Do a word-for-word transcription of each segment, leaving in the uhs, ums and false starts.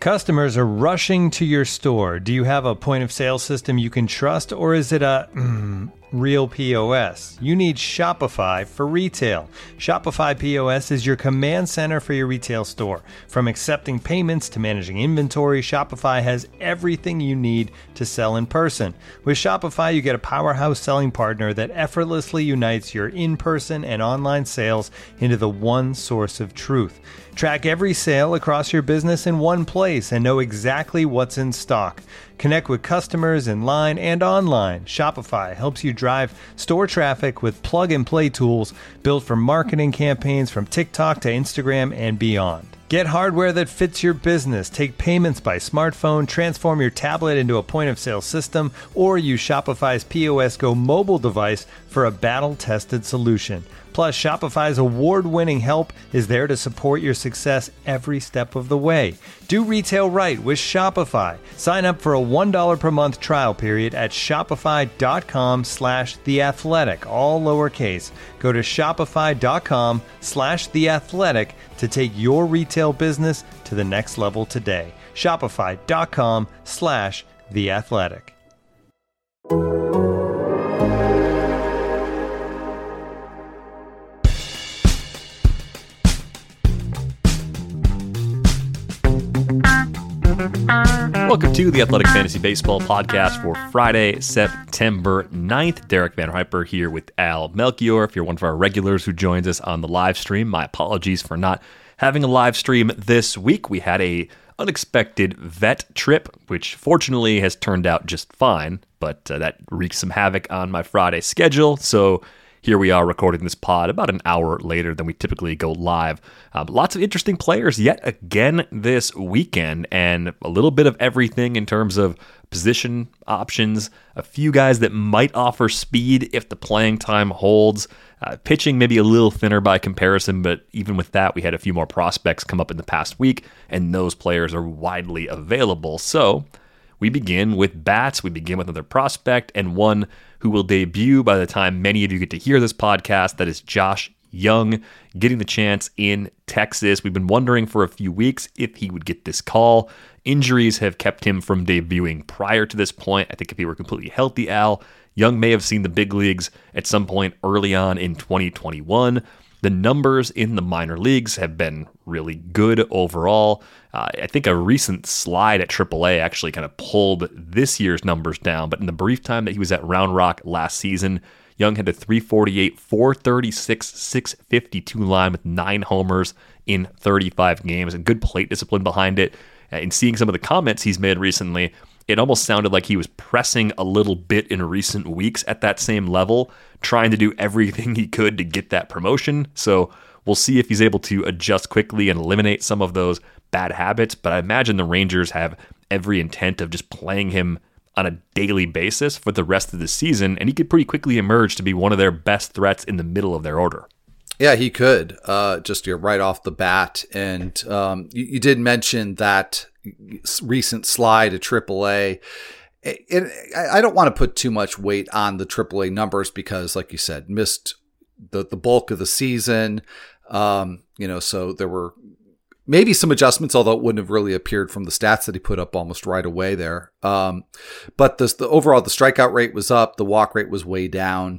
Customers are rushing to your store. Do you have a point of sale system you can trust, or is it a mm, real P O S? You need Shopify for retail. Shopify P O S is your command center for your retail store. From accepting payments to managing inventory, Shopify has everything you need to sell in person. With Shopify, you get a powerhouse selling partner that effortlessly unites your in-person and online sales into the one source of truth. Track every sale across your business in one place and know exactly what's in stock. Connect with customers in line and online. Shopify helps you drive store traffic with plug-and-play tools built for marketing campaigns from TikTok to Instagram and beyond. Get hardware that fits your business. Take payments by smartphone, transform your tablet into a point-of-sale system, or use Shopify's P O S Go mobile device for a battle-tested solution. Plus, Shopify's award-winning help is there to support your success every step of the way. Do retail right with Shopify. Sign up for a one dollar per month trial period at shopify.com slash theathletic, all lowercase. Go to shopify.com slash theathletic to take your retail business to the next level today. Shopify.com slash theathletic. Welcome to the Athletic Fantasy Baseball Podcast for Friday, September ninth. Derek Van Riper here with Al Melchior. If you're one of our regulars who joins us on the live stream, my apologies for not having a live stream this week. We had a unexpected vet trip, which fortunately has turned out just fine, but uh, that wreaked some havoc on my Friday schedule. So here we are recording this pod about an hour later than we typically go live. Um, lots of interesting players yet again this weekend, and a little bit of everything in terms of position options. A few guys that might offer speed if the playing time holds. Uh, pitching maybe a little thinner by comparison, but even with that, we had a few more prospects come up in the past week, and those players are widely available. So we begin with bats. We begin with another prospect, and one who will debut by the time many of you get to hear this podcast. That is Josh Jung, getting the chance in Texas. We've been wondering for a few weeks if he would get this call. Injuries have kept him from debuting prior to this point. I think if he were completely healthy, Al, Jung may have seen the big leagues at some point early on in twenty twenty-one. The numbers in the minor leagues have been really good overall. Uh, I think a recent slide at triple A actually kind of pulled this year's numbers down, but in the brief time that he was at Round Rock last season, Jung had a three forty-eight, four thirty-six, six fifty-two line with nine homers in thirty-five games, and good plate discipline behind it. And seeing some of the comments he's made recently, it almost sounded like he was pressing a little bit in recent weeks at that same level, trying to do everything he could to get that promotion. So we'll see if he's able to adjust quickly and eliminate some of those bad habits. But I imagine the Rangers have every intent of just playing him on a daily basis for the rest of the season, and he could pretty quickly emerge to be one of their best threats in the middle of their order. Yeah, he could, uh, just you know, right off the bat. And um, you, you did mention that recent slide to triple A. And I don't want to put too much weight on the triple A numbers because, like you said, missed the, the bulk of the season. Um, you know, so there were maybe some adjustments, although it wouldn't have really appeared from the stats that he put up almost right away there. Um, but the, the overall, the strikeout rate was up. The walk rate was way down.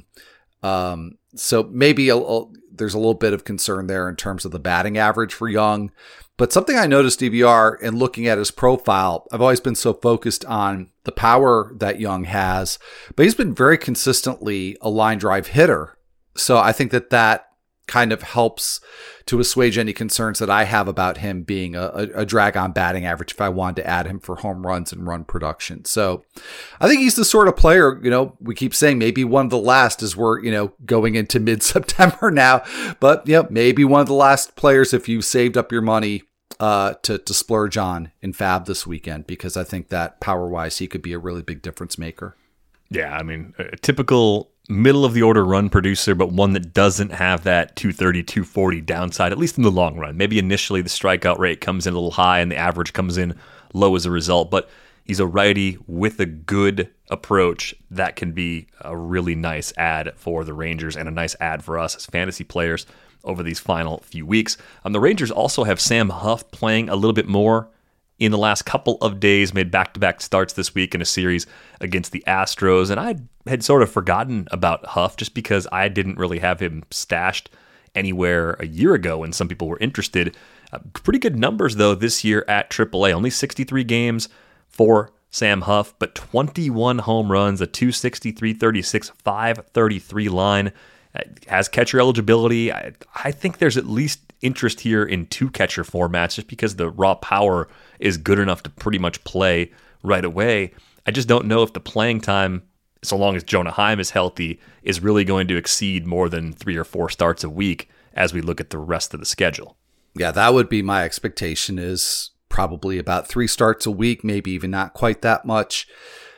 Um, so maybe a, a, there's a little bit of concern there in terms of the batting average for Jung. But something I noticed, D V R, in looking at his profile, I've always been so focused on the power that Jung has, but he's been very consistently a line drive hitter. So I think that that kind of helps to assuage any concerns that I have about him being a, a, a drag on batting average if I wanted to add him for home runs and run production. So I think he's the sort of player, you know, we keep saying maybe one of the last as we're, you know, going into mid-September now, but yeah, maybe one of the last players if you saved up your money uh, to, to splurge on in Fab this weekend, because I think that power-wise, he could be a really big difference maker. Yeah, I mean, a typical middle of the order run producer, but one that doesn't have that two thirty, two forty downside, at least in the long run. Maybe initially the strikeout rate comes in a little high and the average comes in low as a result, but he's a righty with a good approach that can be a really nice add for the Rangers and a nice add for us as fantasy players over these final few weeks. Um, the Rangers also have Sam Huff playing a little bit more in the last couple of days, made back-to-back starts this week in a series against the Astros, and I had sort of forgotten about Huff just because I didn't really have him stashed anywhere a year ago when some people were interested. Uh, pretty good numbers, though, this year at triple A. Only sixty-three games for Sam Huff, but twenty-one home runs, a two sixty-three thirty-six, five thirty-three line. Uh, has catcher eligibility. I, I think there's at least interest here in two catcher formats just because the raw power is good enough to pretty much play right away. I just don't know if the playing time, so long as Jonah Heim is healthy, is really going to exceed more than three or four starts a week as we look at the rest of the schedule. Yeah, that would be my expectation, is probably about three starts a week, maybe even not quite that much.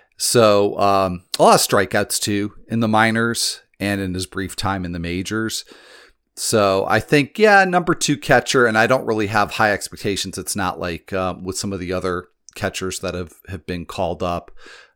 So um, a lot of strikeouts too in the minors and in his brief time in the majors. So I think, yeah, number two catcher, and I don't really have high expectations. It's not like um, with some of the other catchers that have, have been called up,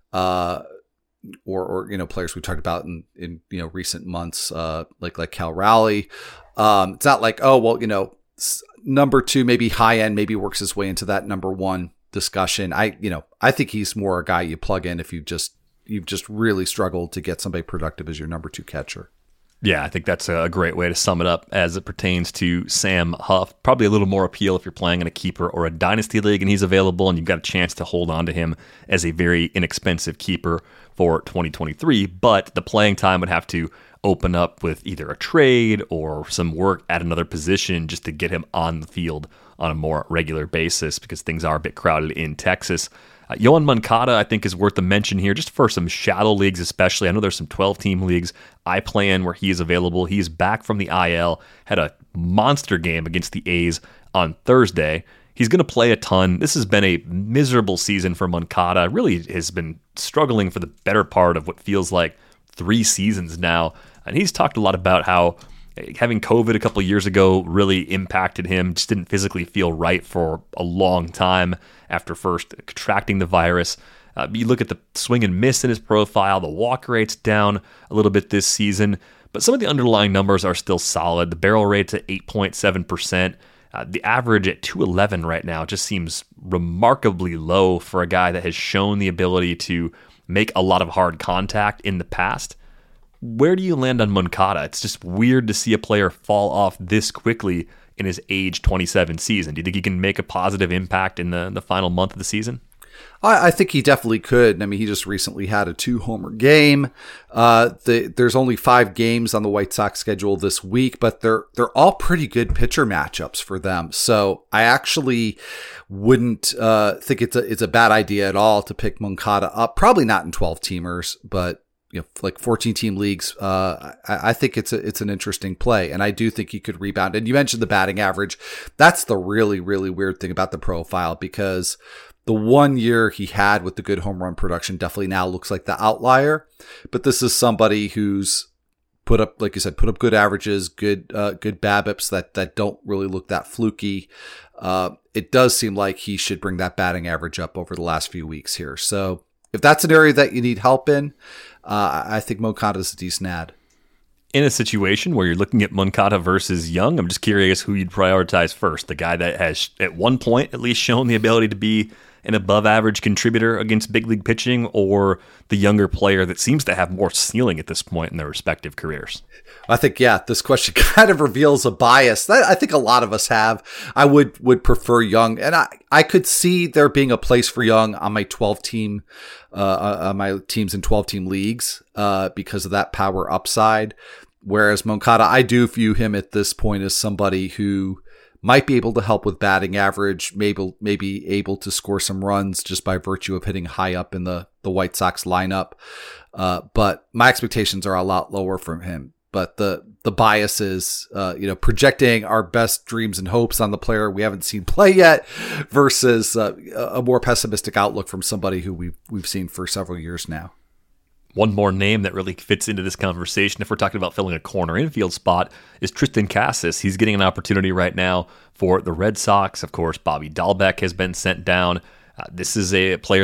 uh, or, or, you know, players we talked about in, in you know, recent months, uh, like, like Cal Raleigh. Um, it's not like, oh, well, you know, number two, maybe high end, maybe works his way into that number one discussion. I, you know, I think he's more a guy you plug in if you just, you've just really struggled to get somebody productive as your number two catcher. Yeah, I think that's a great way to sum it up as it pertains to Sam Huff. Probably a little more appeal if you're playing in a keeper or a dynasty league and he's available and you've got a chance to hold on to him as a very inexpensive keeper for twenty twenty-three. But the playing time would have to open up with either a trade or some work at another position just to get him on the field on a more regular basis because things are a bit crowded in Texas. Uh, Yoan Moncada, I think, is worth a mention here, just for some shallow leagues especially. I know there's some twelve-team leagues I play in where he is available. He's back from the I L, had a monster game against the A's on Thursday. He's going to play a ton. This has been a miserable season for Moncada. Really has been struggling for the better part of what feels like three seasons now. And he's talked a lot about how having COVID a couple years ago really impacted him, just didn't physically feel right for a long time after first contracting the virus. Uh, you look at the swing and miss in his profile, the walk rate's down a little bit this season, but some of the underlying numbers are still solid. The barrel rate's at eight point seven percent. Uh, the average at two eleven right now just seems remarkably low for a guy that has shown the ability to make a lot of hard contact in the past. Where do you land on Moncada? It's just weird to see a player fall off this quickly in his age twenty-seven season. Do you think he can make a positive impact in the, the final month of the season? I, I think he definitely could. I mean, he just recently had a two-homer game. Uh, the, there's only five games on the White Sox schedule this week, but they're they're all pretty good pitcher matchups for them. So I actually wouldn't uh, think it's a it's a bad idea at all to pick Moncada up. Probably not in twelve-teamers, but you know, like fourteen-team leagues, uh, I, I think it's a, it's an interesting play, and I do think he could rebound. And you mentioned the batting average. That's the really, really weird thing about the profile, because the one year he had with the good home run production definitely now looks like the outlier. But this is somebody who's put up, like you said, put up good averages, good uh, good BABIPs that that don't really look that fluky. Uh, it does seem like he should bring that batting average up over the last few weeks here. So if that's an area that you need help in, Uh, I think Moncada is a decent ad. In a situation where you're looking at Moncada versus Young, I'm just curious who you'd prioritize first. The guy that has, at one point, at least shown the ability to be an above-average contributor against big league pitching, or the younger player that seems to have more ceiling at this point in their respective careers? I think, yeah, this question kind of reveals a bias that I think a lot of us have. I would would prefer Young, and I, I could see there being a place for Young on my twelve-team, uh, on my teams in twelve-team leagues uh, because of that power upside. Whereas Moncada, I do view him at this point as somebody who might be able to help with batting average, maybe maybe able to score some runs just by virtue of hitting high up in the, the White Sox lineup. Uh, but my expectations are a lot lower from him. But the the bias is, uh, you know, projecting our best dreams and hopes on the player we haven't seen play yet versus uh, a more pessimistic outlook from somebody who we've, we've seen for several years now. One more name that really fits into this conversation, if we're talking about filling a corner infield spot, is Triston Casas. He's getting an opportunity right now for the Red Sox. Of course, Bobby Dahlbeck has been sent down. Uh, this is a player that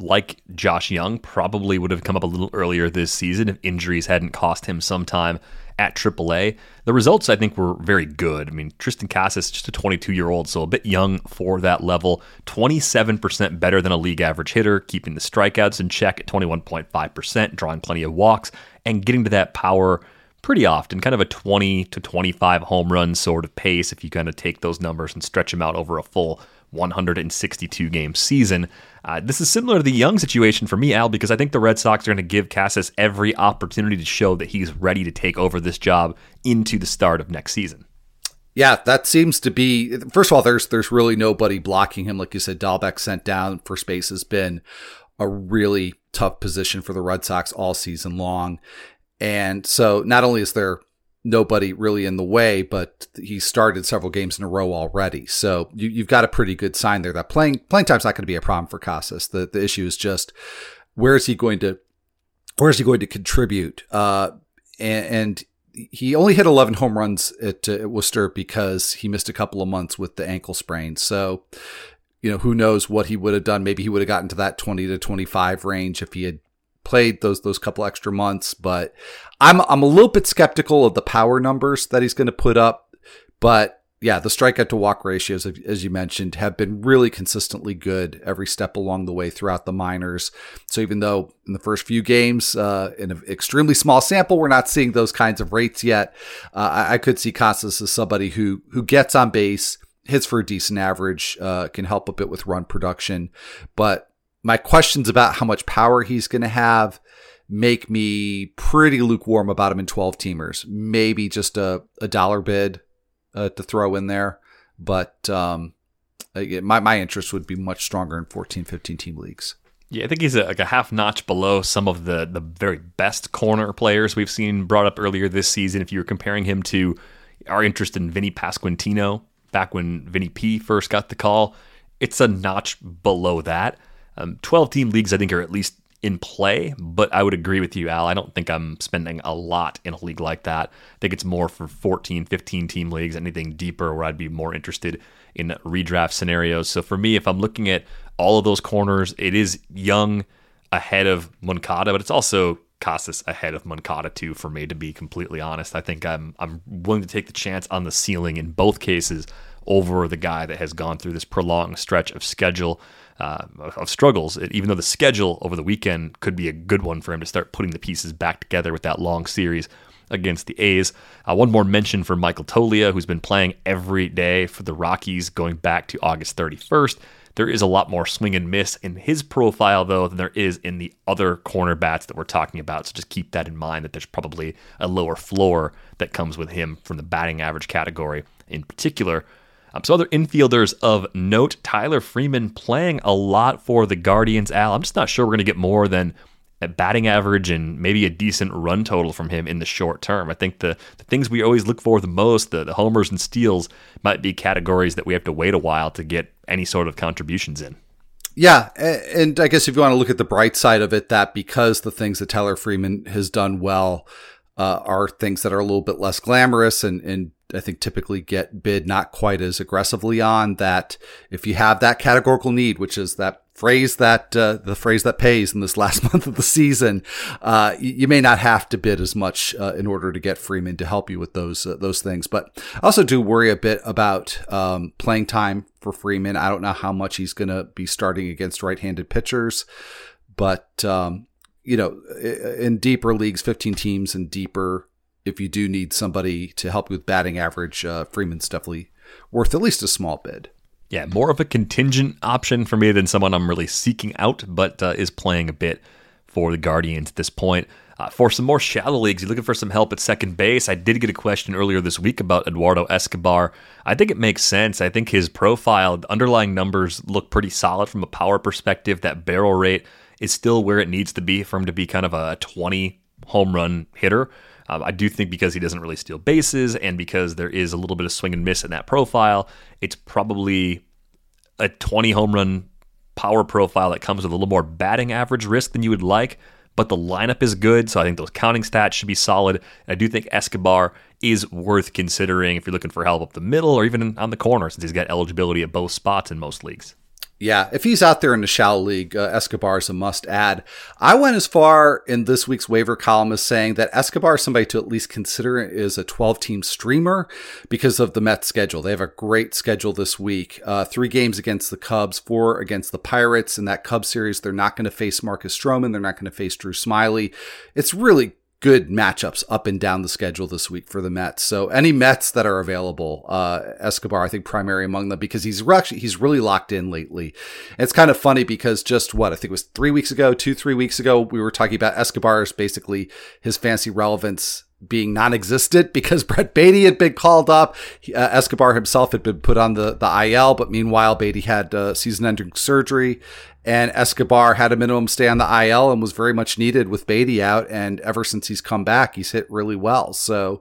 like Josh Young, probably would have come up a little earlier this season if injuries hadn't cost him some time at triple A. The results, I think, were very good. I mean, Triston Casas, just a twenty-two-year-old, so a bit young for that level. twenty-seven percent better than a league average hitter, keeping the strikeouts in check at twenty-one point five percent, drawing plenty of walks, and getting to that power pretty often, kind of a twenty to twenty-five home run sort of pace if you kind of take those numbers and stretch them out over a full one hundred sixty-two game season. Uh, this is similar to the Young situation for me, Al, because I think the Red Sox are going to give Casas every opportunity to show that he's ready to take over this job into the start of next season. Yeah, that seems to be, first of all, there's there's really nobody blocking him. Like you said, Dahlbeck sent down. First base has been a really tough position for the Red Sox all season long. And so not only is there nobody really in the way, but he started several games in a row already. So you, you've got a pretty good sign there that playing playing time's not going to be a problem for Casas. The the issue is just where is he going to where is he going to contribute? Uh, and, and he only hit eleven home runs at, uh, at Worcester because he missed a couple of months with the ankle sprain. So, you know, who knows what he would have done? Maybe he would have gotten to that twenty to twenty-five range if he had played those those couple extra months. But I'm I'm a little bit skeptical of the power numbers that he's going to put up. But yeah, the strikeout to walk ratios, as you mentioned, have been really consistently good every step along the way throughout the minors. So even though in the first few games, uh, in an extremely small sample, we're not seeing those kinds of rates yet, uh, I, I could see Casas as somebody who who gets on base, hits for a decent average, uh, can help a bit with run production. But my questions about how much power he's going to have make me pretty lukewarm about him in twelve teamers. Maybe just a, a dollar bid uh, to throw in there. But um, again, my, my interest would be much stronger in fourteen, fifteen team leagues. Yeah, I think he's a, like a half notch below some of the, the very best corner players we've seen brought up earlier this season. If you were comparing him to our interest in Vinny Pasquantino back when Vinny P first got the call, it's a notch below that. Um, twelve-team leagues, I think, are at least in play, but I would agree with you, Al. I don't think I'm spending a lot in a league like that. I think it's more for fourteen, fifteen-team leagues, anything deeper where I'd be more interested in redraft scenarios. So for me, if I'm looking at all of those corners, it is Young ahead of Moncada, but it's also Casas ahead of Moncada too, for me, to be completely honest. I think I'm I'm willing to take the chance on the ceiling in both cases over the guy that has gone through this prolonged stretch of schedule, uh, of struggles, even though the schedule over the weekend could be a good one for him to start putting the pieces back together with that long series against the A's. Uh, one more mention for Michael Toglia, who's been playing every day for the Rockies going back to August thirty-first. There is a lot more swing and miss in his profile, though, than there is in the other corner bats that we're talking about. So just keep that in mind, that there's probably a lower floor that comes with him from the batting average category in particular. Um, so other infielders of note, Tyler Freeman playing a lot for the Guardians. Al, I'm just not sure we're going to get more than a batting average and maybe a decent run total from him in the short term. I think the, the things we always look for the most, the, the homers and steals, might be categories that we have to wait a while to get any sort of contributions in. Yeah, and I guess if you want to look at the bright side of it, that because the things that Tyler Freeman has done well uh, are things that are a little bit less glamorous and, and I think typically get bid not quite as aggressively on, that if you have that categorical need, which is that phrase that uh, the phrase that pays in this last month of the season, uh, you, you may not have to bid as much uh, in order to get Freeman to help you with those uh, those things. But I also do worry a bit about um, playing time for Freeman. I don't know how much he's going to be starting against right-handed pitchers, but um, you know, in deeper leagues, fifteen teams and deeper, if you do need somebody to help you with batting average, uh, Freeman's definitely worth at least a small bid. Yeah, more of a contingent option for me than someone I'm really seeking out, but uh, is playing a bit for the Guardians at this point. Uh, for some more shallow leagues, you're looking for some help at second base. I did get a question earlier this week about Eduardo Escobar. I think it makes sense. I think his profile, the underlying numbers look pretty solid from a power perspective. That barrel rate is still where it needs to be for him to be kind of a twenty home run hitter. Um, I do think because he doesn't really steal bases and because there is a little bit of swing and miss in that profile, it's probably a twenty home run power profile that comes with a little more batting average risk than you would like, but the lineup is good, so I think those counting stats should be solid. And I do think Escobar is worth considering if you're looking for help up the middle or even on the corner, since he's got eligibility at both spots in most leagues. Yeah, if he's out there in the shallow league, uh, Escobar is a must-add. I went as far in this week's waiver column as saying that Escobar is somebody to at least consider is a twelve-team streamer because of the Mets schedule. They have a great schedule this week. Uh, three games against the Cubs, four against the Pirates. In that Cubs series, they're not going to face Marcus Stroman. They're not going to face Drew Smyly. It's really good matchups up and down the schedule this week for the Mets. So any Mets that are available, uh, Escobar, I think primary among them because he's actually, he's really locked in lately. And it's kind of funny because just what, I think it was three weeks ago, two, three weeks ago, we were talking about Escobar's basically his fantasy relevance being non-existent because Brett Baty had been called up. He, uh, Escobar himself had been put on the, the I L, but meanwhile, Baty had uh, season-ending surgery. And Escobar had a minimum stay on the I L and was very much needed with Baty out. And ever since he's come back, he's hit really well. So,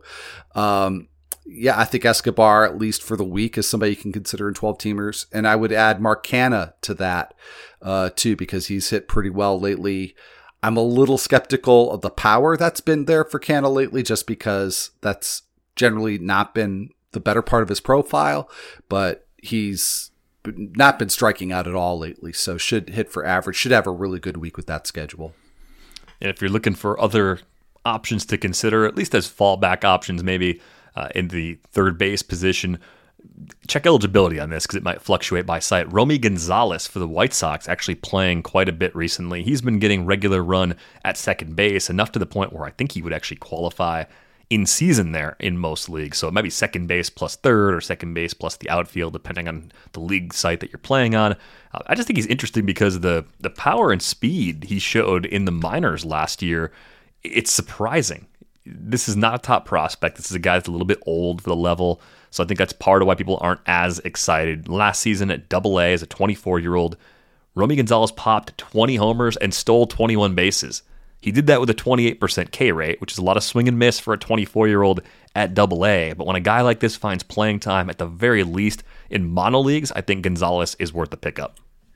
um, yeah, I think Escobar, at least for the week, is somebody you can consider in twelve-teamers. And I would add Mark Canha to that, uh, too, because he's hit pretty well lately. I'm a little skeptical of the power that's been there for Canha lately, just because that's generally not been the better part of his profile. But he's not been striking out at all lately, so should hit for average, should have a really good week with that schedule. And if you're looking for other options to consider, at least as fallback options, maybe uh, in the third base position, check eligibility on this because it might fluctuate by site. Romy Gonzalez for the White Sox actually playing quite a bit recently. He's been getting regular run at second base, enough to the point where I think he would actually qualify in season there in most leagues. So it might be second base plus third or second base plus the outfield, depending on the league site that you're playing on. Uh, I just think he's interesting because the the power and speed he showed in the minors last year, it's surprising. This is not a top prospect. This is a guy that's a little bit old for the level. So I think that's part of why people aren't as excited. Last season at Double A as a twenty-four-year-old, Romy Gonzalez popped twenty homers and stole twenty-one bases. He did that with a twenty-eight percent K rate, which is a lot of swing and miss for a twenty-four-year-old at Double A. But when a guy like this finds playing time, at the very least in mono leagues, I think Gonzalez is worth the pickup.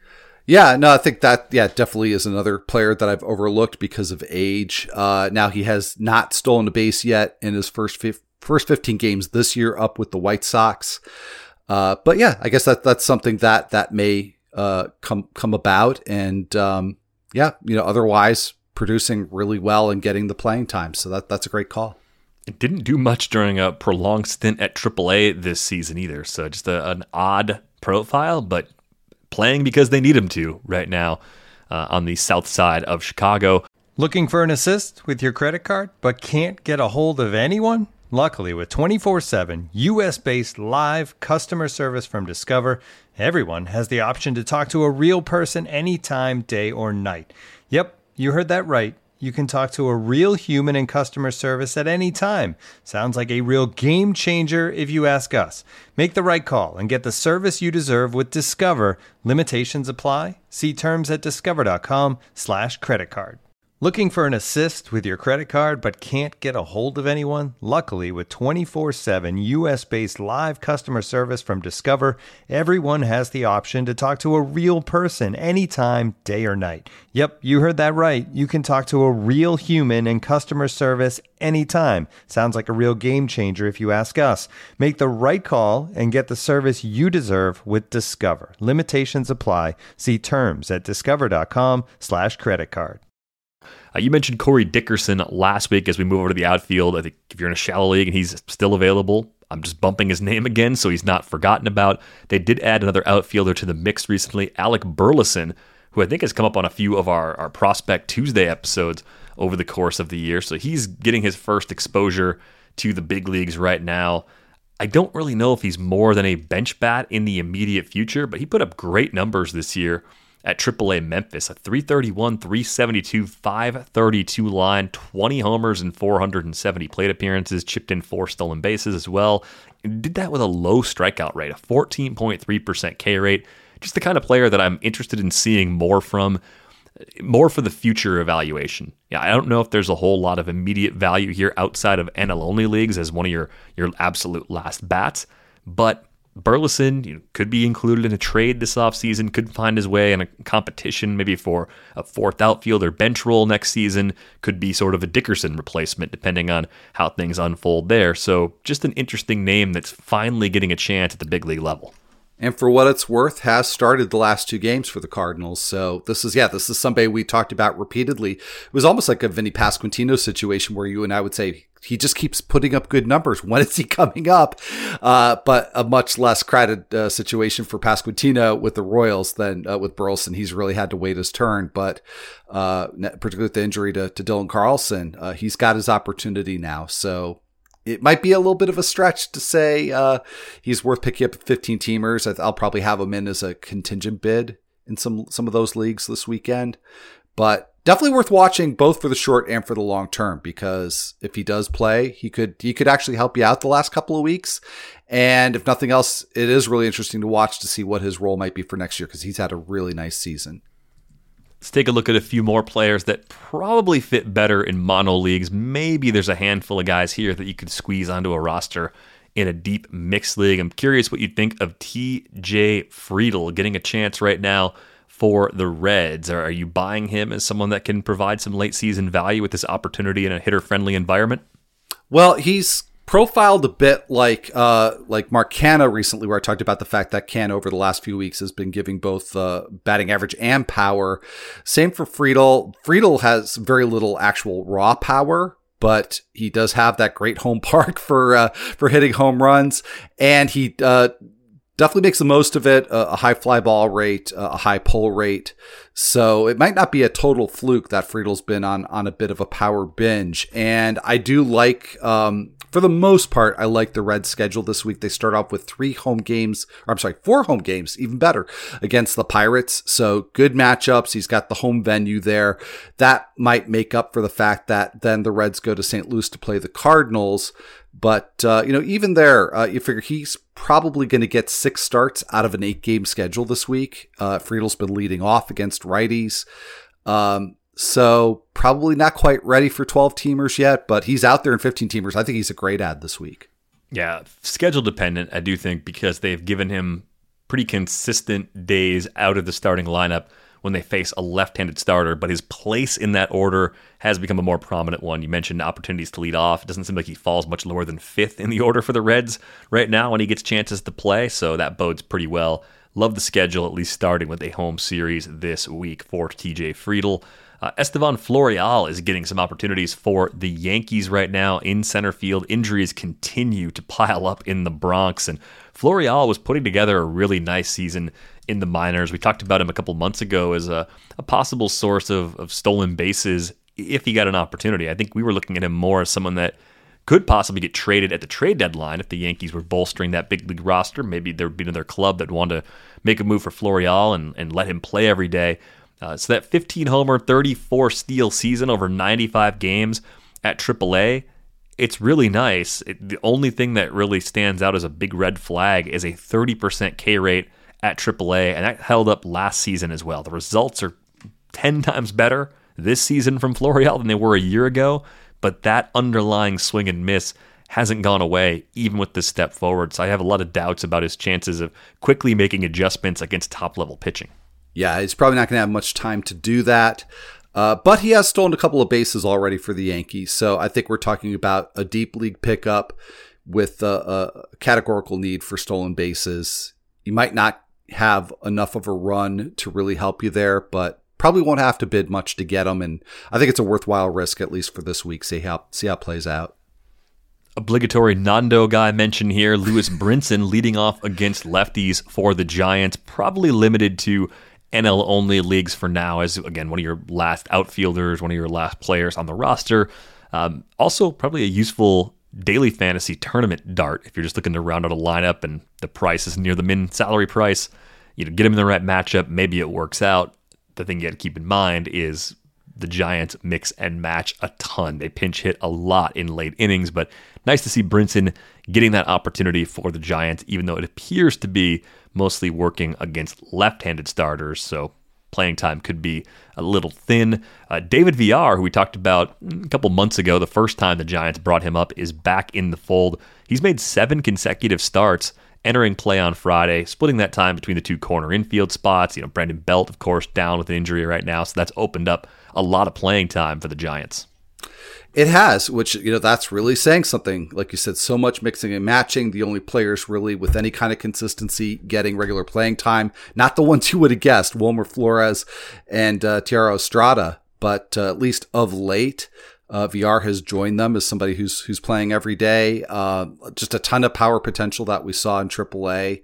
Yeah, no, I think that, yeah, definitely is another player that I've overlooked because of age. Uh, now he has not stolen a base yet in his first fif- first fifteen games this year up with the White Sox. Uh, but yeah, I guess that that's something that, that may uh, come, come about. And um, yeah, you know, otherwise producing really well and getting the playing time. So that that's a great call. It didn't do much during a prolonged stint at Triple A this season either. So just a, an odd profile, but playing because they need him to right now uh, on the south side of Chicago. Looking for an assist with your credit card, but can't get a hold of anyone? Luckily, with twenty-four seven U S-based live customer service from Discover, everyone has the option to talk to a real person anytime, day or night. Yep. You heard that right. You can talk to a real human in customer service at any time. Sounds like a real game changer if you ask us. Make the right call and get the service you deserve with Discover. Limitations apply. See terms at discover.com slash credit card. Looking for an assist with your credit card but can't get a hold of anyone? Luckily, with twenty-four seven U S-based live customer service from Discover, everyone has the option to talk to a real person anytime, day or night. Yep, you heard that right. You can talk to a real human in customer service anytime. Sounds like a real game changer if you ask us. Make the right call and get the service you deserve with Discover. Limitations apply. See terms at discover.com slash credit card. Uh, you mentioned Corey Dickerson last week as we move over to the outfield. I think if you're in a shallow league and he's still available, I'm just bumping his name again so he's not forgotten about. They did add another outfielder to the mix recently, Alec Burleson, who I think has come up on a few of our, our Prospect Tuesday episodes over the course of the year. So he's getting his first exposure to the big leagues right now. I don't really know if he's more than a bench bat in the immediate future, but he put up great numbers this year at Triple A Memphis, a three thirty-one, three seventy-two, five thirty-two line, twenty homers and four hundred seventy plate appearances, chipped in four stolen bases as well. And did that with a low strikeout rate, a fourteen point three percent K rate. Just the kind of player that I'm interested in seeing more from, more for the future evaluation. Yeah, I don't know if there's a whole lot of immediate value here outside of N L-only leagues as one of your, your absolute last bats, but Burleson, you know, could be included in a trade this offseason, could find his way in a competition maybe for a fourth outfielder bench role next season, could be sort of a Dickerson replacement depending on how things unfold there. So just an interesting name that's finally getting a chance at the big league level. And for what it's worth, has started the last two games for the Cardinals. So this is, yeah, this is somebody we talked about repeatedly. It was almost like a Vinny Pasquantino situation where you and I would say, he just keeps putting up good numbers. When is he coming up? Uh, but a much less crowded uh, situation for Pasquantino with the Royals than uh, with Burleson. He's really had to wait his turn. But uh, particularly with the injury to, to Dylan Carlson, uh, he's got his opportunity now. So it might be a little bit of a stretch to say uh, he's worth picking up fifteen teamers. I'll probably have him in as a contingent bid in some some of those leagues this weekend. But definitely worth watching both for the short and for the long term, because if he does play, he could he could actually help you out the last couple of weeks. And if nothing else, it is really interesting to watch to see what his role might be for next year, because he's had a really nice season. Let's take a look at a few more players that probably fit better in mono leagues. Maybe there's a handful of guys here that you could squeeze onto a roster in a deep mixed league. I'm curious what you think of T J Friedl getting a chance right now for the Reds. Are you buying him as someone that can provide some late season value with this opportunity in a hitter-friendly environment? Well, he's profiled a bit like uh, like Mark Canha recently, where I talked about the fact that Canha over the last few weeks has been giving both uh, batting average and power. Same for Friedl. Friedl has very little actual raw power, but he does have that great home park for uh, for hitting home runs, and he uh, definitely makes the most of it. Uh, a high fly ball rate, uh, a high pull rate. So it might not be a total fluke that Friedl's been on on a bit of a power binge. And I do like, um, for the most part, I like the Reds schedule this week. They start off with three home games, or I'm sorry, four home games, even better, against the Pirates. So good matchups. He's got the home venue there. That might make up for the fact that then the Reds go to Saint Louis to play the Cardinals. But, uh, you know, even there, uh, you figure he's probably going to get six starts out of an eight-game schedule this week. Uh, Friedl's been leading off against righties. Um, so probably not quite ready for twelve-teamers yet, but he's out there in fifteen-teamers. I think he's a great ad this week. Yeah, schedule dependent, I do think, because they've given him pretty consistent days out of the starting lineup when they face a left-handed starter, but his place in that order has become a more prominent one. You mentioned opportunities to lead off. It doesn't seem like he falls much lower than fifth in the order for the Reds right now when he gets chances to play, so that bodes pretty well. Love the schedule, at least starting with a home series this week for T J Friedl. Uh, Estevan Florial is getting some opportunities for the Yankees right now in center field. Injuries continue to pile up in the Bronx, and Florial was putting together a really nice season in the minors. We talked about him a couple months ago as a, a possible source of, of stolen bases if he got an opportunity. I think we were looking at him more as someone that could possibly get traded at the trade deadline if the Yankees were bolstering that big league roster. Maybe there would be another club that wanted to make a move for Florial and, and let him play every day. Uh, so that fifteen homer, thirty-four steal season over ninety-five games at triple A, it's really nice. It, the only thing that really stands out as a big red flag is a thirty percent K rate at triple A, and that held up last season as well. The results are ten times better this season from Florial than they were a year ago, but that underlying swing and miss hasn't gone away even with this step forward. So I have a lot of doubts about his chances of quickly making adjustments against top-level pitching. Yeah, he's probably not going to have much time to do that. Uh, but he has stolen a couple of bases already for the Yankees. So I think we're talking about a deep league pickup with a, a categorical need for stolen bases. You might not have enough of a run to really help you there, but probably won't have to bid much to get him. And I think it's a worthwhile risk, at least for this week. See how, see how it plays out. Obligatory Nando guy mentioned here, Lewis Brinson leading off against lefties for the Giants, probably limited to N L-only leagues for now, as, again, one of your last outfielders, one of your last players on the roster. Um, also, probably a useful daily fantasy tournament dart if you're just looking to round out a lineup and the price is near the min salary price. You know, get him in the right matchup, maybe it works out. The thing you got to keep in mind is the Giants mix and match a ton. They pinch hit a lot in late innings, but nice to see Brinson getting that opportunity for the Giants, even though it appears to be mostly working against left-handed starters, so playing time could be a little thin. Uh, David Villar, who we talked about a couple months ago, the first time the Giants brought him up, is back in the fold. He's made seven consecutive starts, entering play on Friday, splitting that time between the two corner infield spots. You know, Brandon Belt, of course, down with an injury right now, so that's opened up a lot of playing time for the Giants. It has, which, you know, that's really saying something. Like you said, so much mixing and matching. The only players really with any kind of consistency getting regular playing time, not the ones you would have guessed, Wilmer Flores and uh, Thairo Estrada, but uh, at least of late, uh, V R has joined them as somebody who's who's playing every day. Uh, just a ton of power potential that we saw in triple A.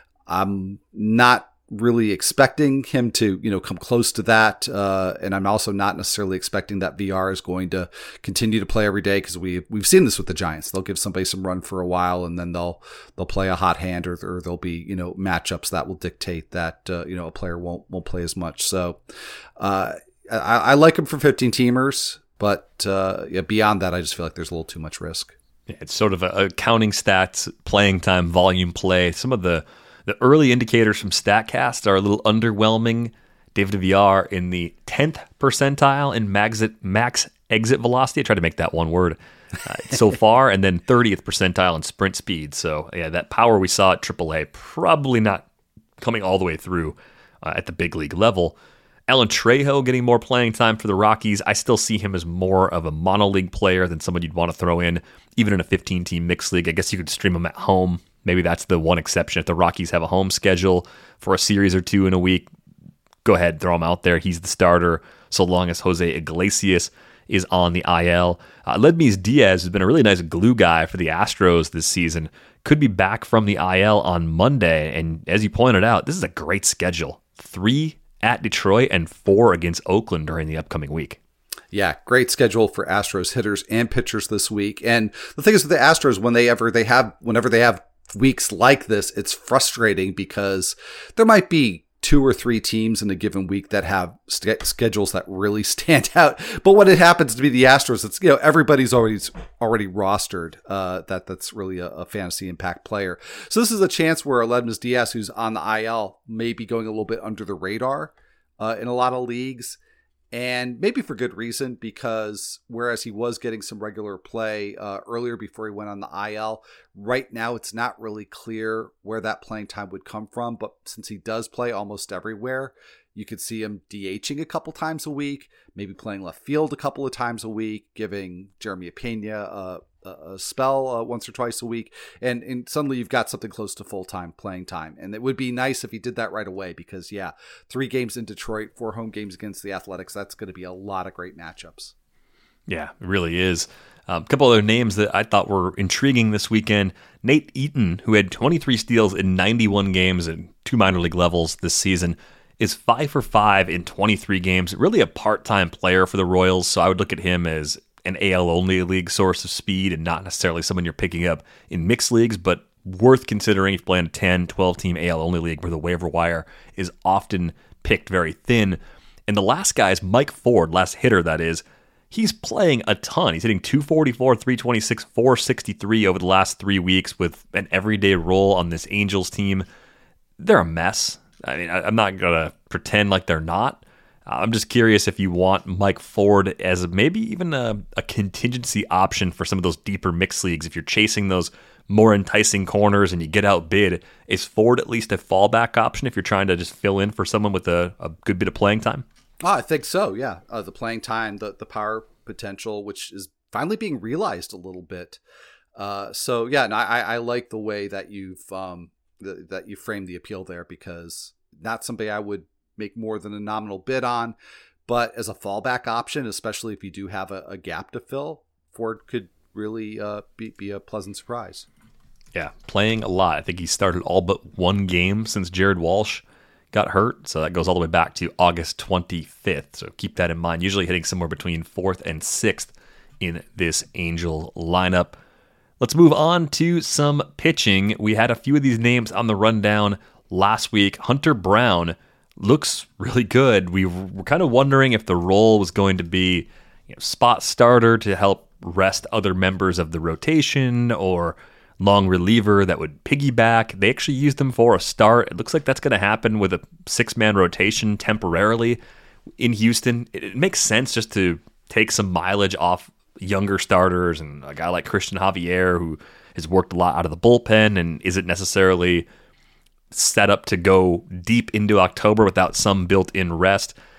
I'm not really expecting him to, you know, come close to that. Uh, and I'm also not necessarily expecting that V R is going to continue to play every day, because we, we've seen this with the Giants. They'll give somebody some run for a while, and then they'll, they'll play a hot hand, or, or there'll be, you know, matchups that will dictate that, uh, you know, a player won't, won't play as much. So, uh, I, I like him for fifteen teamers, but, uh, yeah, beyond that, I just feel like there's a little too much risk. Yeah, it's sort of a, a counting stats, playing time, volume play. Some of the, The early indicators from StatCast are a little underwhelming. David V R in the tenth percentile in max, max exit velocity. I tried to make that one word uh, so far. And then thirtieth percentile in sprint speed. So, yeah, that power we saw at triple A, probably not coming all the way through uh, at the big league level. Alan Trejo getting more playing time for the Rockies. I still see him as more of a mono-league player than someone you'd want to throw in, even in a fifteen-team mixed league. I guess you could stream him at home. Maybe that's the one exception. If the Rockies have a home schedule for a series or two in a week, go ahead, throw him out there. He's the starter so long as Jose Iglesias is on the I L. Uh, Ledmys Diaz has been a really nice glue guy for the Astros this season. Could be back from the I L on Monday. And as you pointed out, this is a great schedule. Three at Detroit and four against Oakland during the upcoming week. Yeah, great schedule for Astros hitters and pitchers this week. And the thing is with the Astros, when they ever they have whenever they have weeks like this, it's frustrating because there might be two or three teams in a given week that have st- schedules that really stand out. But when it happens to be the Astros, it's, you know, everybody's already already rostered. Uh, that that's really a, a fantasy impact player. So this is a chance where Ledmys Diaz, who's on the I L, may be going a little bit under the radar uh, in a lot of leagues. And maybe for good reason, because whereas he was getting some regular play uh, earlier before he went on the I L, right now it's not really clear where that playing time would come from. But since he does play almost everywhere, you could see him DHing a couple times a week, maybe playing left field a couple of times a week, giving Jeremy Pena a, a spell uh, once or twice a week. And, and suddenly you've got something close to full-time playing time. And it would be nice if he did that right away, because, yeah, three games in Detroit, four home games against the Athletics, that's going to be a lot of great matchups. Yeah, it really is. Um, a couple other names that I thought were intriguing this weekend. Nate Eaton, who had twenty-three steals in ninety-one games at two minor league levels this season, is five for five in twenty-three games. Really a part-time player for the Royals, so I would look at him as an A L-only league source of speed and not necessarily someone you're picking up in mixed leagues, but worth considering if you're playing a ten, twelve-team A L-only league where the waiver wire is often picked very thin. And the last guy is Mike Ford, last hitter that is. He's playing a ton. He's hitting two forty-four, three twenty-six, four sixty-three over the last three weeks with an everyday role on this Angels team. They're a mess. I mean, I'm not going to pretend like they're not. I'm just curious if you want Mike Ford as maybe even a, a contingency option for some of those deeper mixed leagues. If you're chasing those more enticing corners and you get outbid, is Ford at least a fallback option if you're trying to just fill in for someone with a, a good bit of playing time? Oh, I think so, yeah. Uh, the playing time, the, the power potential, which is finally being realized a little bit. Uh, so, yeah, and I, I like the way that you've um, the, that you framed the appeal there, because not somebody I would make more than a nominal bid on, but as a fallback option, especially if you do have a, a gap to fill, Ford could really uh, be, be a pleasant surprise. Yeah, playing a lot. I think he started all but one game since Jared Walsh got hurt, so that goes all the way back to August twenty-fifth. So keep that in mind. Usually hitting somewhere between fourth and sixth in this Angel lineup. Let's move on to some pitching. We had a few of these names on the rundown last week. Hunter Brown looks really good. We were kind of wondering if the role was going to be, you know, spot starter to help rest other members of the rotation, or long reliever that would piggyback. They actually used him for a start. It looks like that's going to happen with a six-man rotation temporarily in Houston. It, it makes sense just to take some mileage off younger starters, and a guy like Christian Javier, who has worked a lot out of the bullpen and isn't necessarily set up to go deep into October without some built-in rest.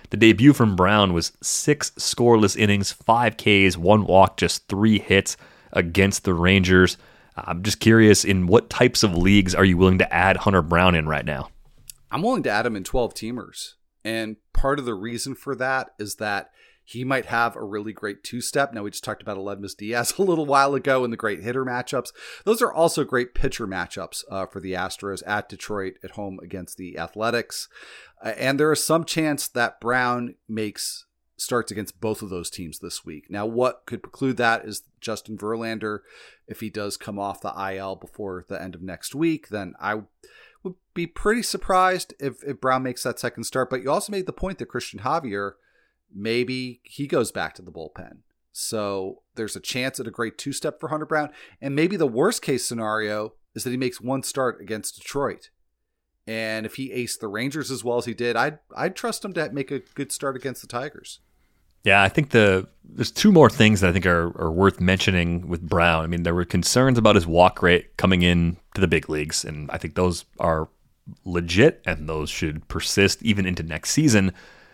The debut from Brown was six scoreless innings, five Ks, one walk, just three hits against the Rangers. I'm just curious, in what types of leagues are you willing to add Hunter Brown in right now? I'm willing to add him in twelve-teamers. And part of the reason for that is that he might have a really great two-step. Now, we just talked about Aledmys Diaz a little while ago in the great hitter matchups. Those are also great pitcher matchups uh, for the Astros at Detroit, at home against the Athletics. Uh, and there is some chance that Brown makes starts against both of those teams this week. Now, what could preclude that is Justin Verlander. If he does come off the I L before the end of next week, then I would be pretty surprised if, if Brown makes that second start. But you also made the point that Christian Javier, maybe he goes back to the bullpen. So there's a chance at a great two-step for Hunter Brown. And maybe the worst case scenario is that he makes one start against Detroit. And if he aced the Rangers as well as he did, I'd, I'd trust him to make a good start against the Tigers. Yeah, I think the there's two more things that I think are, are worth mentioning with Brown. I mean, there were concerns about his walk rate coming in to the big leagues, and I think those are legit, and those should persist even into next season.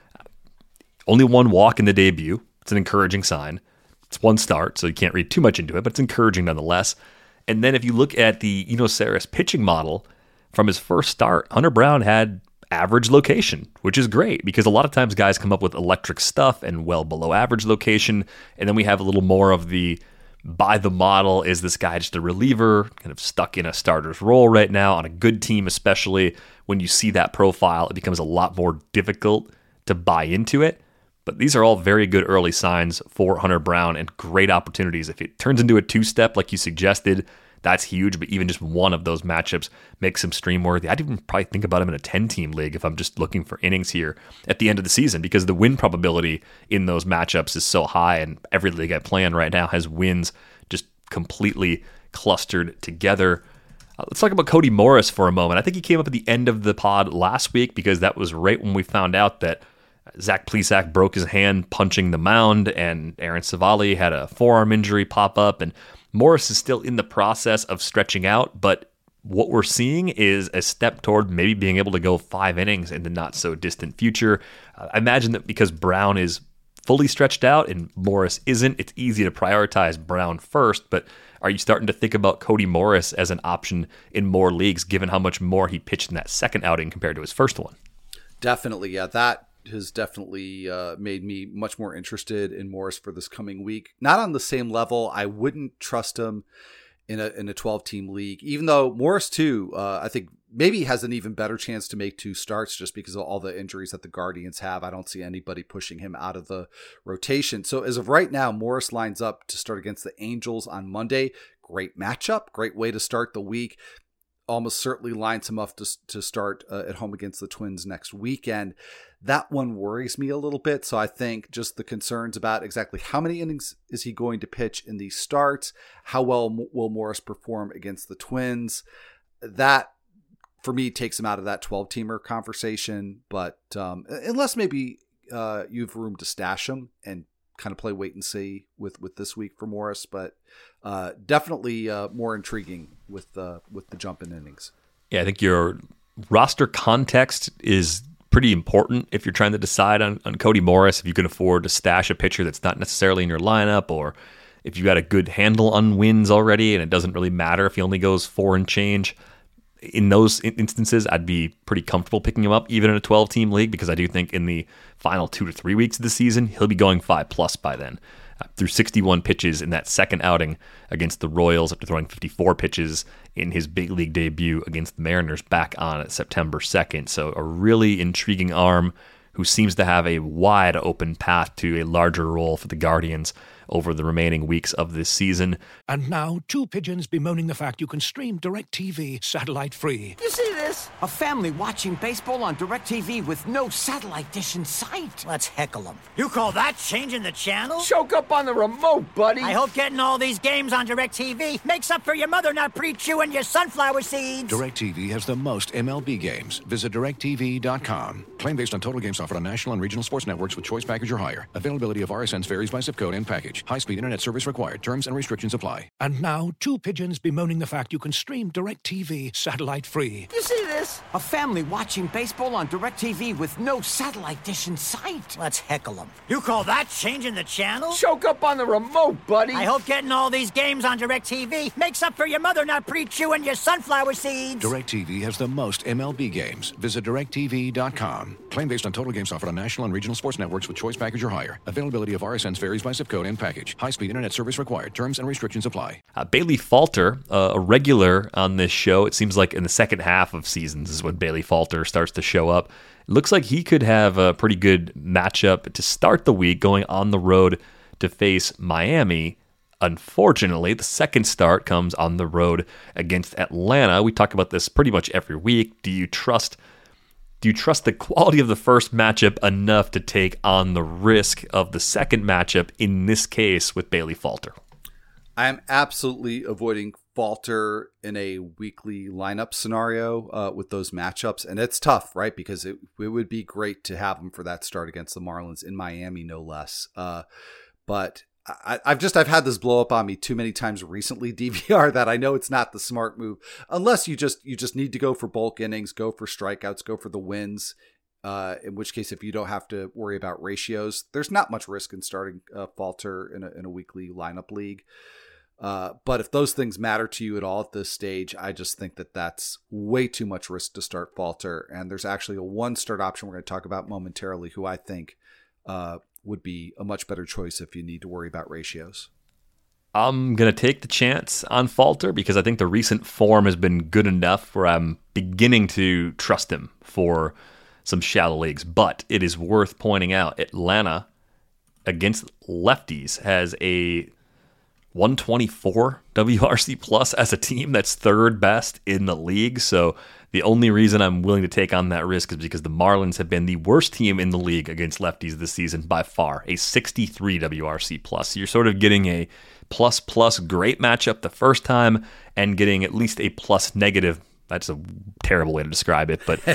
Only one walk in the debut. It's an encouraging sign. It's one start, so you can't read too much into it, but it's encouraging nonetheless. And then if you look at the Eno Sarris pitching model, from his first start, Hunter Brown had average location, which is great because a lot of times guys come up with electric stuff and well below average location. And then we have a little more of the by the model. Is this guy just a reliever kind of stuck in a starter's role right now on a good team? Especially when you see that profile, it becomes a lot more difficult to buy into it. But these are all very good early signs for Hunter Brown and great opportunities. If it turns into a two-step like you suggested, that's huge, but even just one of those matchups makes him stream worthy. I'd even probably think about him in a ten-team league if I'm just looking for innings here at the end of the season, because the win probability in those matchups is so high, and every league I play in right now has wins just completely clustered together. Uh, let's talk about Cody Morris for a moment. I think he came up at the end of the pod last week because that was right when we found out that Zach Plesac broke his hand punching the mound, and Aaron Savali had a forearm injury pop up, and Morris is still in the process of stretching out, but what we're seeing is a step toward maybe being able to go five innings in the not-so-distant future. Uh, I imagine that because Brown is fully stretched out and Morris isn't, it's easy to prioritize Brown first, but are you starting to think about Cody Morris as an option in more leagues, given how much more he pitched in that second outing compared to his first one? Definitely, yeah. That has definitely uh, made me much more interested in Morris for this coming week. Not on the same level. I wouldn't trust him in a in a twelve-team league, even though Morris, too, uh, I think maybe has an even better chance to make two starts just because of all the injuries that the Guardians have. I don't see anybody pushing him out of the rotation. So as of right now, Morris lines up to start against the Angels on Monday. Great matchup. Great way to start the week. Almost certainly lines him up to, to start uh, at home against the Twins next weekend. That one worries me a little bit. So I think just the concerns about exactly how many innings is he going to pitch in these starts, how well m- will Morris perform against the Twins, that for me takes him out of that twelve-teamer conversation. But um, unless maybe uh, you have room to stash him and kind of play wait and see with, with this week for Morris, but uh, definitely uh, more intriguing with uh, with the jump in innings. Yeah, I think your roster context is pretty important if you're trying to decide on, on Cody Morris, if you can afford to stash a pitcher that's not necessarily in your lineup, or if you got a good handle on wins already and it doesn't really matter if he only goes four and change. In those instances, I'd be pretty comfortable picking him up, even in a twelve-team league, because I do think in the final two to three weeks of the season, he'll be going five plus by then. Uh, through sixty-one pitches in that second outing against the Royals after throwing fifty-four pitches in his big league debut against the Mariners back on September second. So a really intriguing arm who seems to have a wide open path to a larger role for the Guardians over the remaining weeks of this season. And now, two pigeons bemoaning the fact you can stream DirecTV satellite-free. You see this? A family watching baseball on DirecTV with no satellite dish in sight. Let's heckle them. You call that changing the channel? Choke up on the remote, buddy. I hope getting all these games on DirecTV makes up for your mother not pre-chewing your sunflower seeds. DirecTV has the most M L B games. Visit direct T V dot com. Claim based on total games offered on national and regional sports networks with choice package or higher. Availability of R S Ns varies by zip code and package. package. High-speed internet service required. Terms and restrictions apply. And now, two pigeons bemoaning the fact you can stream DirecTV satellite-free. You see this? A family watching baseball on DirecTV with no satellite dish in sight. Let's heckle them. You call that changing the channel? Choke up on the remote, buddy. I hope getting all these games on DirecTV makes up for your mother not pre-chewing your sunflower seeds. DirecTV has the most M L B games. Visit direct T V dot com. Claim based on total games offered on national and regional sports networks with choice package or higher. Availability of R S Ns varies by zip code and package. High-speed internet service required. Terms and restrictions apply. Uh, Bailey Falter, uh, a regular on this show. It seems like in the second half of seasons is when Bailey Falter starts to show up. It looks like he could have a pretty good matchup to start the week going on the road to face Miami. Unfortunately, the second start comes on the road against Atlanta. We talk about this pretty much every week. Do you trust do you trust the quality of the first matchup enough to take on the risk of the second matchup, in this case with Bailey Falter? I am absolutely avoiding Falter in a weekly lineup scenario uh, with those matchups. And it's tough, right? Because it, it would be great to have him for that start against the Marlins in Miami, no less. Uh, but I, I've just I've had this blow up on me too many times recently, D V R, that I know it's not the smart move unless you just you just need to go for bulk innings, go for strikeouts, go for the wins. Uh, in which case, if you don't have to worry about ratios, there's not much risk in starting uh, Falter in a, in a weekly lineup league. Uh, but if those things matter to you at all at this stage, I just think that that's way too much risk to start Falter. And there's actually a one start option we're going to talk about momentarily, who I think uh, would be a much better choice if you need to worry about ratios. I'm going to take the chance on Falter because I think the recent form has been good enough where I'm beginning to trust him for some shallow leagues. But it is worth pointing out, Atlanta against lefties has a one twenty-four W R C plus as a team. That's third best in the league. So the only reason I'm willing to take on that risk is because the Marlins have been the worst team in the league against lefties this season by far, a sixty-three W R C plus. So you're sort of getting a plus plus great matchup the first time and getting at least a plus negative. That's a terrible way to describe it, but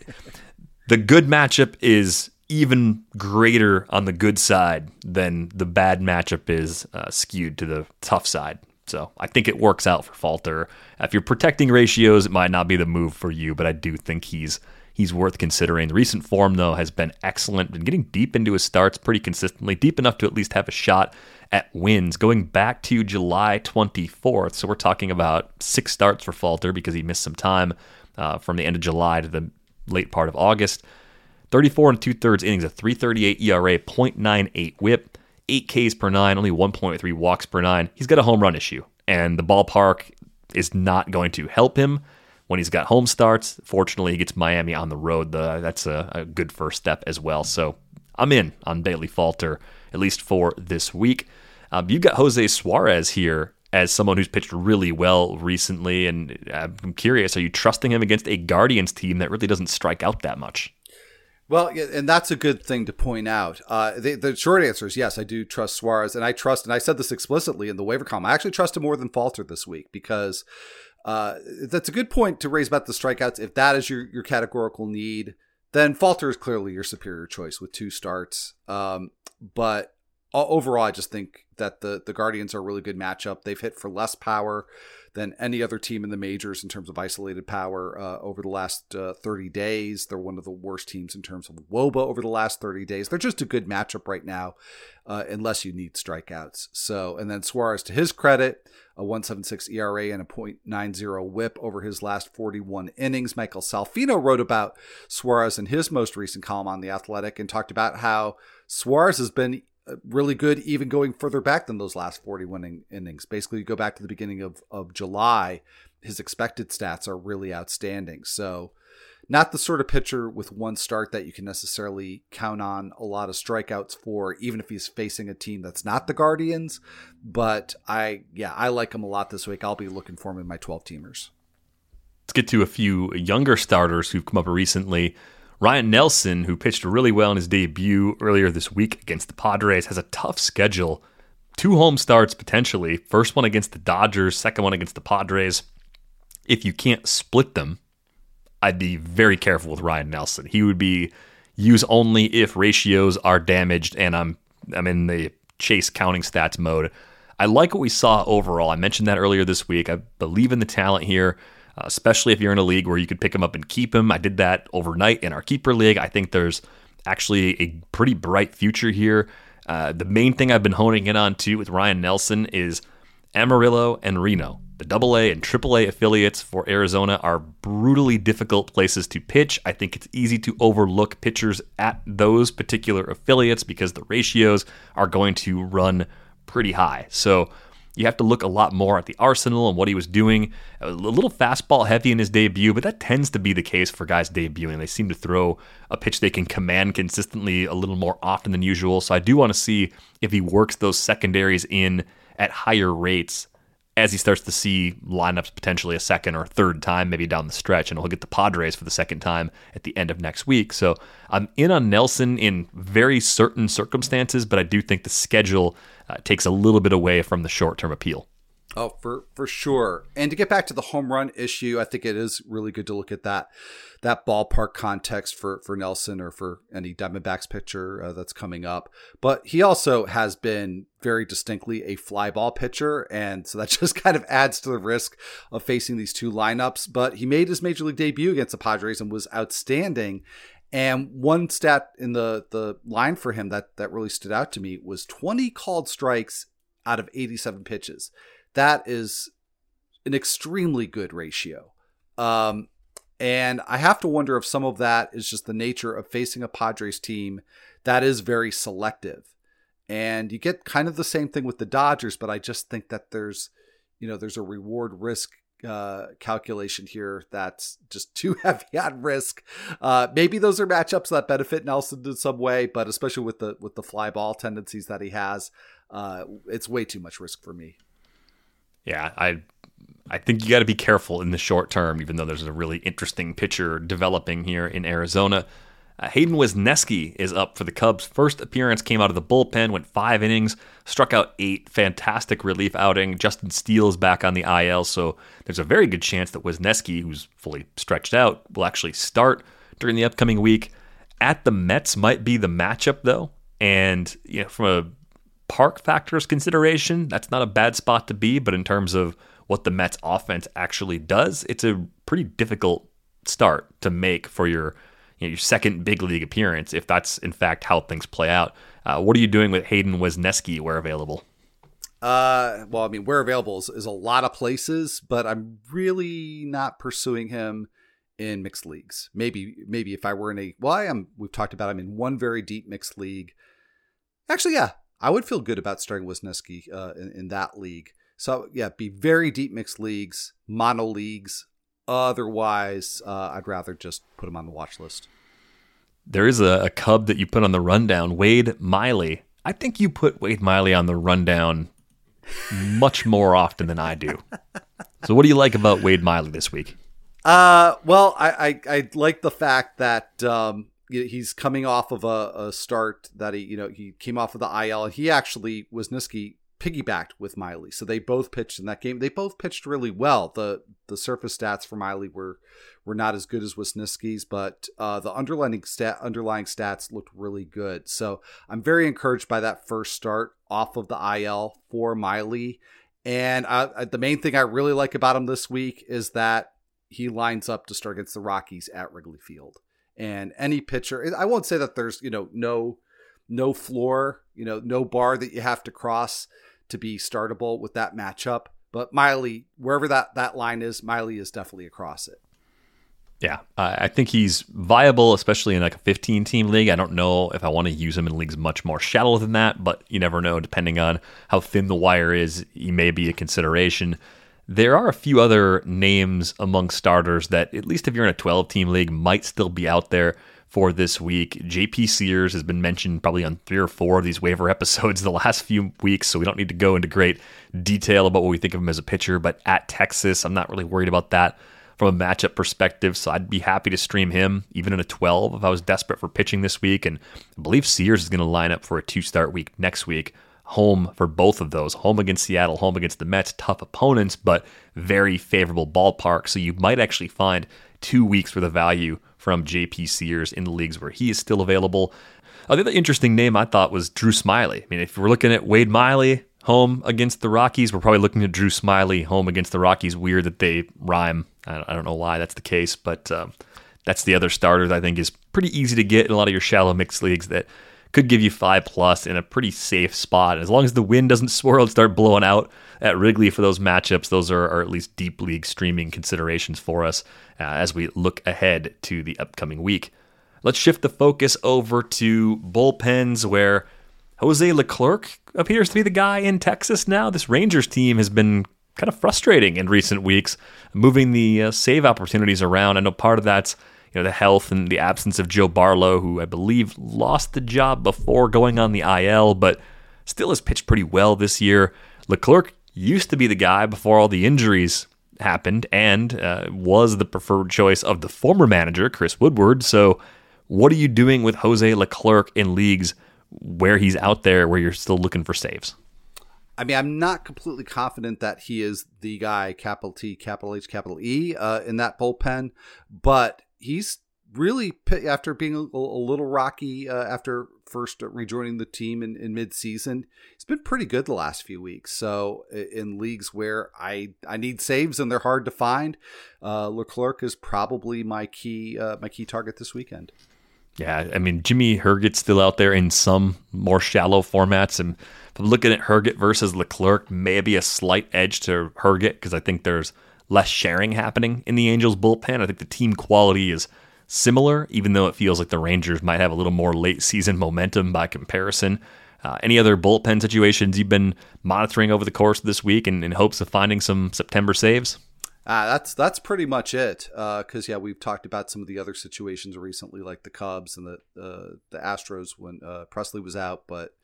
the good matchup is even greater on the good side than the bad matchup is uh, skewed to the tough side. So I think it works out for Falter. If you're protecting ratios, it might not be the move for you, but I do think he's he's worth considering. The recent form, though, has been excellent. Been getting deep into his starts pretty consistently, deep enough to at least have a shot at wins, going back to July twenty-fourth. So we're talking about six starts for Falter because he missed some time uh, from the end of July to the late part of August. thirty-four and two-thirds innings, a three thirty-eight E R A, point nine eight whip, eight Ks per nine, only one point three walks per nine. He's got a home run issue, and the ballpark is not going to help him when he's got home starts. Fortunately, he gets Miami on the road. The, that's a, a good first step as well. So I'm in on Bailey Falter, at least for this week. Um, you've got Jose Suarez here as someone who's pitched really well recently, and I'm curious, are you trusting him against a Guardians team that really doesn't strike out that much? Well, and that's a good thing to point out. Uh, the, the short answer is yes, I do trust Suarez, and I trust, and I said this explicitly in the waiver column, I actually trust him more than Falter this week because uh, that's a good point to raise about the strikeouts. If that is your, your categorical need, then Falter is clearly your superior choice with two starts. Um, but overall, I just think that the, the Guardians are a really good matchup. They've hit for less power than any other team in the majors in terms of isolated power uh, over the last uh, thirty days. They're one of the worst teams in terms of W O B A over the last thirty days. They're just a good matchup right now, uh, unless you need strikeouts. So, and then Suarez, to his credit, a one point seven six E R A and a point nine oh whip over his last forty-one innings. Michael Salfino wrote about Suarez in his most recent column on The Athletic and talked about how Suarez has been really good even going further back than those last forty-one in- innings. Basically, you go back to the beginning of, of July, his expected stats are really outstanding. So not the sort of pitcher with one start that you can necessarily count on a lot of strikeouts for, even if he's facing a team that's not the Guardians. But I, yeah, I like him a lot this week. I'll be looking for him in my twelve teamers. Let's get to a few younger starters who've come up recently. Ryan Nelson, who pitched really well in his debut earlier this week against the Padres, has a tough schedule. Two home starts potentially. First one against the Dodgers, second one against the Padres. If you can't split them, I'd be very careful with Ryan Nelson. He would be use only if ratios are damaged and I'm I'm in the chase counting stats mode. I like what we saw overall. I mentioned that earlier this week. I believe in the talent here, uh, especially if you're in a league where you could pick him up and keep him. I did that overnight in our keeper league. I think there's actually a pretty bright future here. Uh, the main thing I've been honing in on too with Ryan Nelson is Amarillo and Reno. The double A and triple A affiliates for Arizona are brutally difficult places to pitch. I think it's easy to overlook pitchers at those particular affiliates because the ratios are going to run pretty high. So you have to look a lot more at the arsenal and what he was doing. A little fastball heavy in his debut, but that tends to be the case for guys debuting. They seem to throw a pitch they can command consistently a little more often than usual. So I do want to see if he works those secondaries in at higher rates as he starts to see lineups potentially a second or third time, maybe down the stretch, and he'll get the Padres for the second time at the end of next week. So I'm in on Nelson in very certain circumstances, but I do think the schedule uh, takes a little bit away from the short-term appeal. Oh, for, for sure. And to get back to the home run issue, I think it is really good to look at that that ballpark context for, for Nelson or for any Diamondbacks pitcher uh, that's coming up. But he also has been very distinctly a fly ball pitcher, and so that just kind of adds to the risk of facing these two lineups. But he made his major league debut against the Padres and was outstanding. And one stat in the, the line for him that, that really stood out to me was twenty called strikes out of eighty-seven pitches. That is an extremely good ratio. Um, and I have to wonder if some of that is just the nature of facing a Padres team that is very selective. And you get kind of the same thing with the Dodgers, but I just think that there's, you know, there's a reward risk uh, calculation here that's just too heavy on risk. Uh, maybe those are matchups that benefit Nelson in some way, but especially with the, with the fly ball tendencies that he has, uh, it's way too much risk for me. Yeah, I I think you got to be careful in the short term, even though there's a really interesting pitcher developing here in Arizona. Uh, Hayden Wesneski is up for the Cubs. First appearance, came out of the bullpen, went five innings, struck out eight. Fantastic relief outing. Justin Steele's back on the I L, so there's a very good chance that Wesneski, who's fully stretched out, will actually start during the upcoming week. At the Mets might be the matchup, though, and you know, from a park factors consideration, that's not a bad spot to be, but in terms of what the Mets offense actually does, it's a pretty difficult start to make for your you know, your second big league appearance, if that's in fact how things play out. Uh, what are you doing with Hayden Wesneski where available? Uh, well, I mean, where available is, is a lot of places, but I'm really not pursuing him in mixed leagues. Maybe, maybe if I were in a, well, I am, we've talked about I'm in one very deep mixed league. Actually, yeah. I would feel good about starting Wesneski uh, in, in that league. So, yeah, be very deep mixed leagues, mono leagues. Otherwise, uh, I'd rather just put him on the watch list. There is a, a Cub that you put on the rundown, Wade Miley. I think you put Wade Miley on the rundown much more often than I do. So what do you like about Wade Miley this week? Uh, well, I, I, I like the fact that um, he's coming off of a, a start that he, you know, he came off of the I L, and he actually, Wesneski piggybacked with Miley. So they both pitched in that game. They both pitched really well. The the surface stats for Miley were were not as good as Wesneski's, but uh, the underlying stat underlying stats looked really good. So I'm very encouraged by that first start off of the I L for Miley. And I, I, the main thing I really like about him this week is that he lines up to start against the Rockies at Wrigley Field. And any pitcher, I won't say that there's, you know, no no floor, you know, no bar that you have to cross to be startable with that matchup. But Miley, wherever that, that line is, Miley is definitely across it. Yeah, uh, I think he's viable, especially in like a fifteen-team league. I don't know if I want to use him in leagues much more shallow than that, but you never know. Depending on how thin the wire is, he may be a consideration. There are a few other names among starters that, at least if you're in a twelve-team league, might still be out there for this week. J P Sears has been mentioned probably on three or four of these waiver episodes the last few weeks, so we don't need to go into great detail about what we think of him as a pitcher, but at Texas, I'm not really worried about that from a matchup perspective, so I'd be happy to stream him, even in a twelve, if I was desperate for pitching this week, and I believe Sears is going to line up for a two-start week next week. Home for both of those. Home against Seattle, home against the Mets. Tough opponents, but very favorable ballpark. So you might actually find two weeks worth of value from J P Sears in the leagues where he is still available. Uh, the other interesting name I thought was Drew Smyly. I mean, if we're looking at Wade Miley home against the Rockies, we're probably looking at Drew Smyly home against the Rockies. Weird that they rhyme. I don't know why that's the case, but um, that's the other starter that I think is pretty easy to get in a lot of your shallow mixed leagues that could give you five plus in a pretty safe spot. As long as the wind doesn't swirl and start blowing out at Wrigley for those matchups, those are, are at least deep league streaming considerations for us uh, as we look ahead to the upcoming week. Let's shift the focus over to bullpens, where Jose Leclerc appears to be the guy in Texas now. This Rangers team has been kind of frustrating in recent weeks, moving the uh, save opportunities around. I know part of that's you know the health and the absence of Joe Barlow, who I believe lost the job before going on the I L, but still has pitched pretty well this year. Leclerc used to be the guy before all the injuries happened and uh, was the preferred choice of the former manager, Chris Woodward. So what are you doing with Jose Leclerc in leagues where he's out there, where you're still looking for saves? I mean, I'm not completely confident that he is the guy, capital T, capital H, capital E, uh, in that bullpen, but he's really, after being a, a little rocky uh, after first rejoining the team in, in mid-season, he's been pretty good the last few weeks. So in leagues where I, I need saves and they're hard to find, uh, Leclerc is probably my key uh, my key target this weekend. Yeah, I mean, Jimmy Herget's still out there in some more shallow formats. And if I'm looking at Herget versus Leclerc, maybe a slight edge to Herget because I think there's less sharing happening in the Angels bullpen. I think the team quality is similar, even though it feels like the Rangers might have a little more late season momentum by comparison. Uh, any other bullpen situations you've been monitoring over the course of this week in, in hopes of finding some September saves? Uh, that's that's pretty much it. Because uh, yeah, we've talked about some of the other situations recently, like the Cubs and the uh, the Astros when uh, Presley was out. But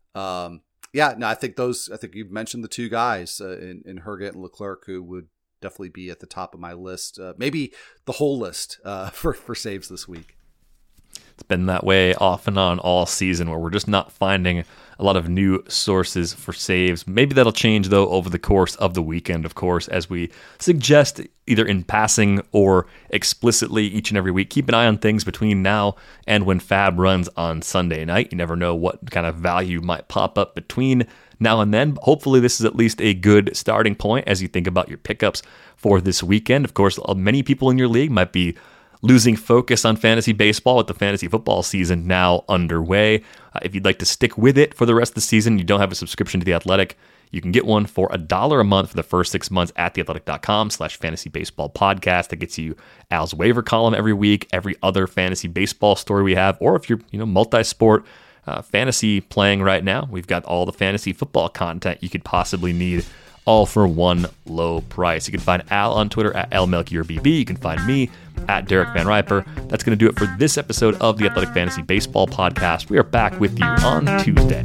um, yeah, no, I think those. I think you've mentioned the two guys uh, in, in Herget and Leclerc who would definitely be at the top of my list. Uh, maybe the whole list uh, for for saves this week. It's been that way off and on all season, where we're just not finding a lot of new sources for saves. Maybe that'll change, though, over the course of the weekend, of course, as we suggest either in passing or explicitly each and every week. Keep an eye on things between now and when Fab runs on Sunday night. You never know what kind of value might pop up between now and then. Hopefully this is at least a good starting point as you think about your pickups for this weekend. Of course, many people in your league might be losing focus on fantasy baseball with the fantasy football season now underway. Uh, if you'd like to stick with it for the rest of the season, you don't have a subscription to The Athletic, you can get one for a dollar a month for the first six months at theathletic.com slash fantasy baseball podcast. That gets you Al's waiver column every week, every other fantasy baseball story we have, or if you're you know multi-sport uh, fantasy playing right now, we've got all the fantasy football content you could possibly need, all for one low price. You can find Al on Twitter at L Melchior B B. You can find me at Derek Van Riper. That's going to do it for this episode of the Athletic Fantasy Baseball Podcast. We are back with you on Tuesday.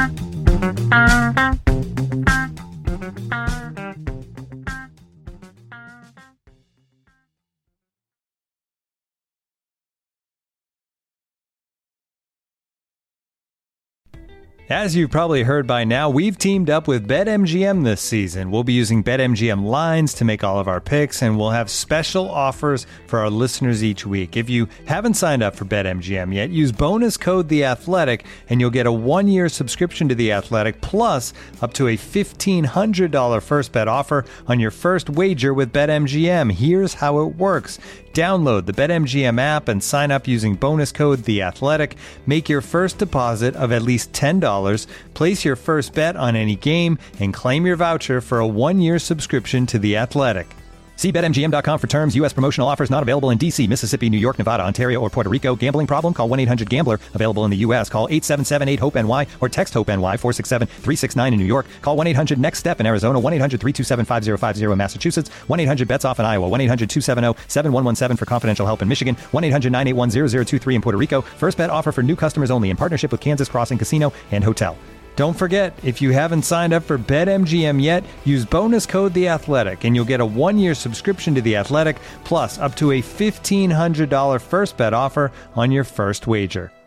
As you've probably heard by now, we've teamed up with BetMGM this season. We'll be using BetMGM lines to make all of our picks, and we'll have special offers for our listeners each week. If you haven't signed up for BetMGM yet, use bonus code The Athletic, and you'll get a one-year subscription to The Athletic, plus up to a fifteen hundred dollars first bet offer on your first wager with BetMGM. Here's how it works. Download the BetMGM app and sign up using bonus code The Athletic. Make your first deposit of at least ten dollars, place your first bet on any game, and claim your voucher for a one-year subscription to The Athletic. See Bet M G M dot com for terms. U S promotional offers not available in D C, Mississippi, New York, Nevada, Ontario, or Puerto Rico. Gambling problem? Call one eight hundred gambler. Available in the U S. Call eight seven seven eight hope N Y or text HOPE-NY four six seven three six nine in New York. Call one eight hundred next step in Arizona. one eight hundred three two seven five zero five zero in Massachusetts. one eight hundred bets off in Iowa. one eight hundred two seven zero seven one one seven for confidential help in Michigan. one eight hundred nine eight one zero zero two three in Puerto Rico. First bet offer for new customers only in partnership with Kansas Crossing Casino and Hotel. Don't forget, if you haven't signed up for BetMGM yet, use bonus code The Athletic, and you'll get a one-year subscription to The Athletic, plus up to a fifteen hundred dollars first bet offer on your first wager.